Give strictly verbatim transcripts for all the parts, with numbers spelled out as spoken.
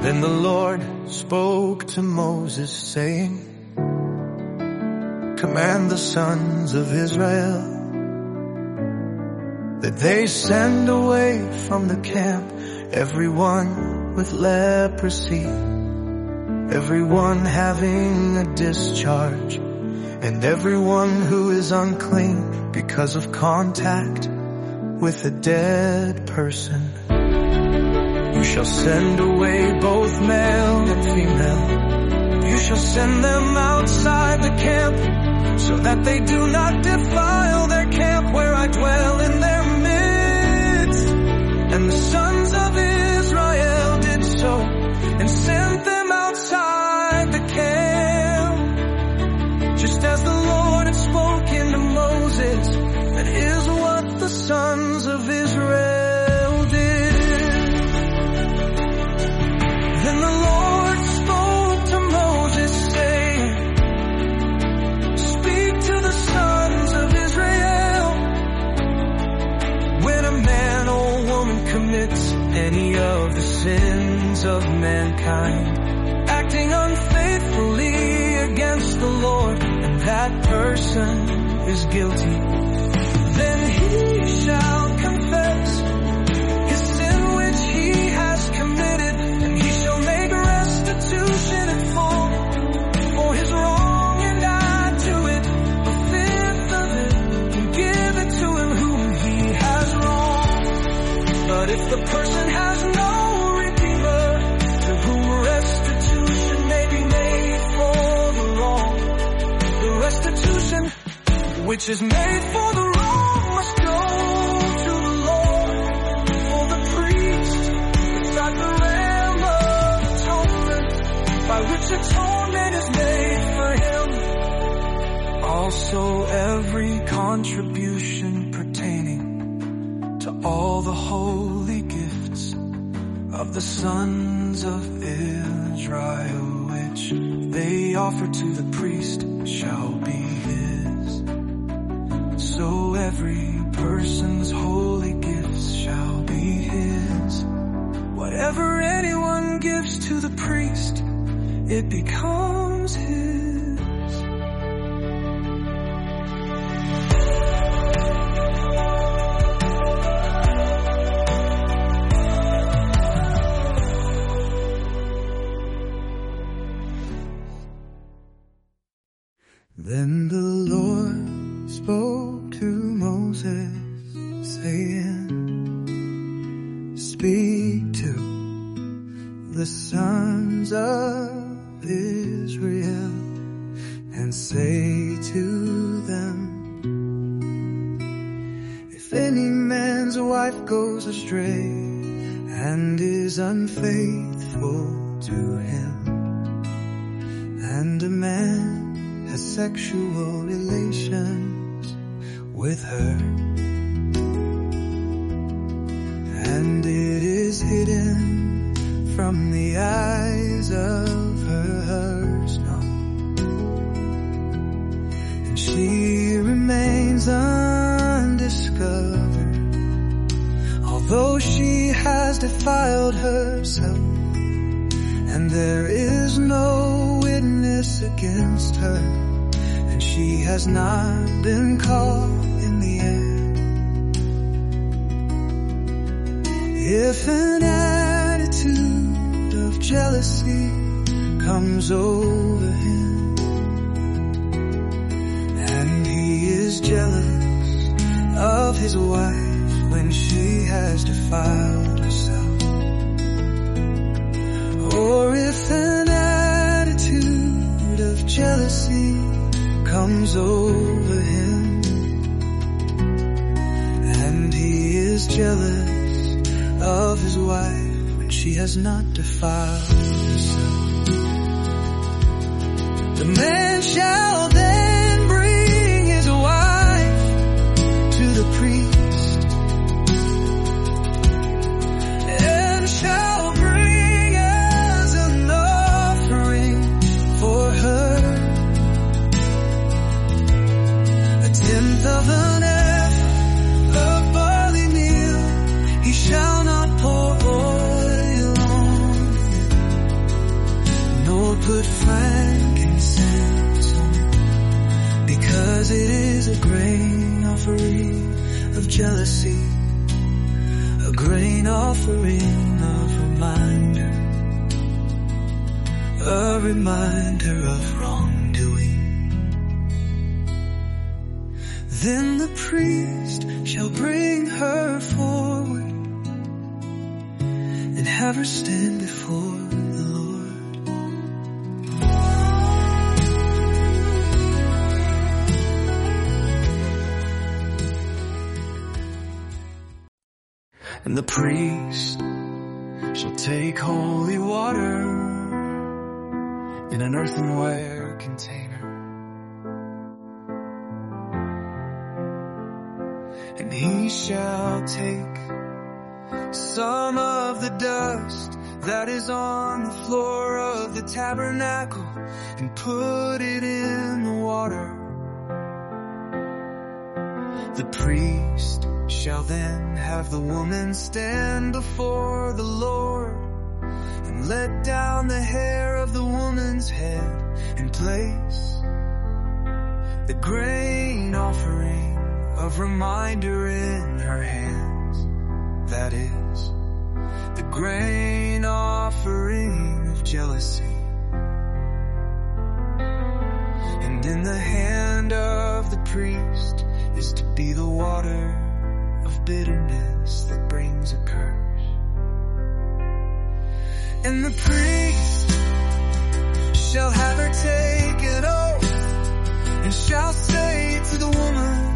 Then the Lord spoke to Moses, saying, command the sons of Israel that they send away from the camp everyone with leprosy, everyone having a discharge, and everyone who is unclean because of contact with a dead person. You shall send away both male and female. You shall send them outside the camp, so that they do not defile their camp where I dwell in their midst. And the sons of Israel did so, and sent them outside the camp, just as the Lord had spoken to Moses. That is what the sons of Israel did. Then the Lord spoke to Moses, saying, speak to the sons of Israel. When a man or woman commits any of the sins of mankind, acting unfaithfully against the Lord, and that person is guilty, then he shall confess his sin which he has committed, and he shall make restitution in full for his wrong, and add to it a fifth of it, and give it to him whom he has wronged. But if the person has no redeemer, to whom restitution may be made for the wrong, the restitution which is made for the wrong must go to the Lord, for the priest without the ram of atonement, by which atonement is made for him. Also every contribution pertaining to all the holy gifts of the sons of Israel, which they offer to the priest, shall be his. So every person's holy gifts shall be his. Whatever anyone gives to the priest, it becomes his. Then the Lord spoke to Moses, saying, speak to the sons of Israel, and say to them, if any man's wife goes astray and is unfaithful to him, and a man has sexual relations with her, and it is hidden from the eyes of her husband, and she remains undiscovered, although she has defiled herself, and there is no witness against her, and she has not been caught in the act. If an attitude of jealousy comes over him, and he is jealous of his wife when she has defiled herself, or if an attitude of jealousy comes over him, and he is jealous of his wife when she has not defiled herself, the man shall then bring his wife to the priest, and shall bring as an offering for her a tenth of an ephah of barley meal. He shall not pour oil on it, grain offering of reminder, a reminder of wrongdoing. Then the priest shall bring her forward and have her stand before the Lord. And the priest shall take holy water in an earthenware container, and he shall take some of the dust that is on the floor of the tabernacle and put it in the water. The priest shall then have the woman stand before the Lord and let down the hair of the woman's head and place the grain offering of reminder in her hands. That is the grain offering of jealousy. And in the hand of the priest is to be the water of bitterness that brings a curse. And the priest shall have her take an oath and shall say to the woman,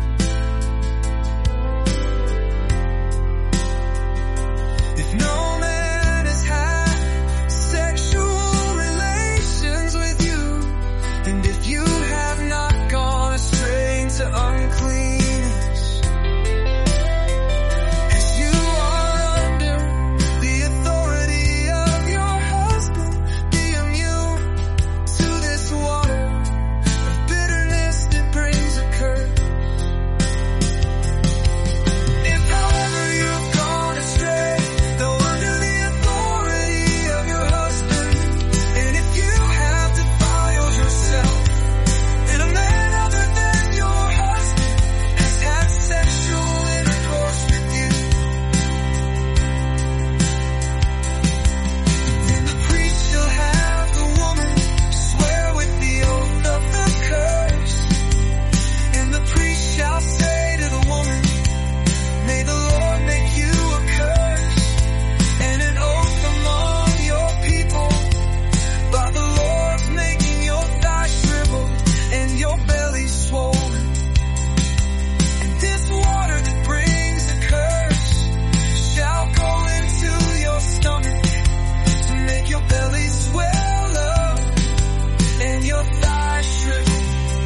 if no man has had sexual relations with you, and if you have not gone astray into uncleanness, as you are under the authority of your husband, be immune to this water of bitterness that brings a curse. If however you've gone astray, though under the authority of your husband, and if you have defiled yourself, and a man other than your husband has had sexual intercourse with you, then the priest shall have the woman swear with the oath of the curse. And the priest shall say to the woman, may the Lord make you a curse and an oath among your people, by the Lord's making your thighs shrivel and your belly swollen. And this water that brings a curse shall go into your stomach to make your belly swell up and your thighs shrivel.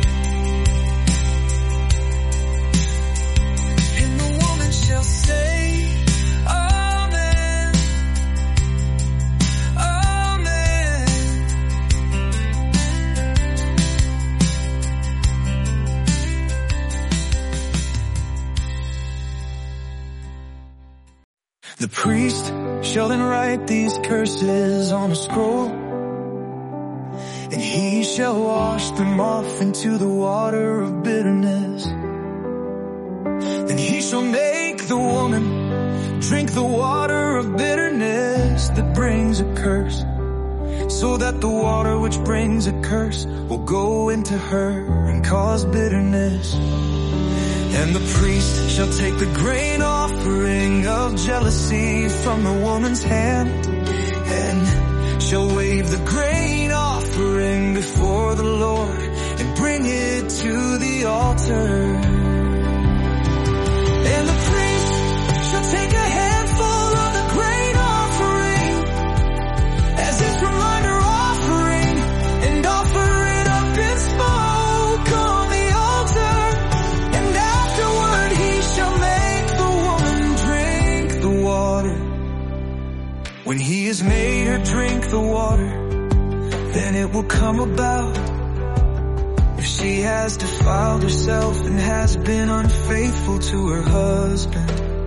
And the woman shall say, Amen, Amen. The priest shall then write these curses on a scroll, and he shall wash them off into the water of bitterness. Then he shall make the woman drink the water of bitterness that brings a curse, so that the water which brings a curse will go into her and cause bitterness. And the priest shall take the grain offering of jealousy from the woman's hand, and shall wave the grain offering before the Lord and bring it to the altar. And the priest shall take a handful of the grain offering as its reminder offering, and offer it up in smoke on the altar. And afterward he shall make the woman drink the water. When he has made her drink the water, then it will come about, if she has defiled herself and has been unfaithful to her husband,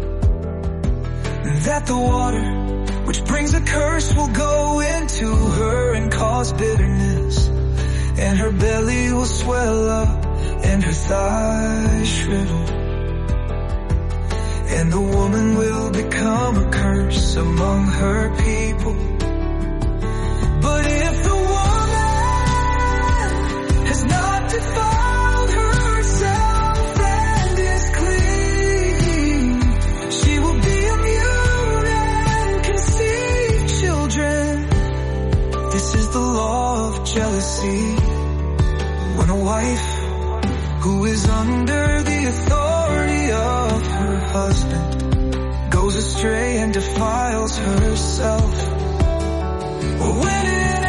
that the water which brings a curse will go into her and cause bitterness, and her belly will swell up and her thighs shrivel, and the woman will become a curse among her people. But if the woman has not defiled herself and is clean, she will be immune and conceive children. This is the law of jealousy. When a wife who is under the authority of her husband goes astray and defiles herself, or when an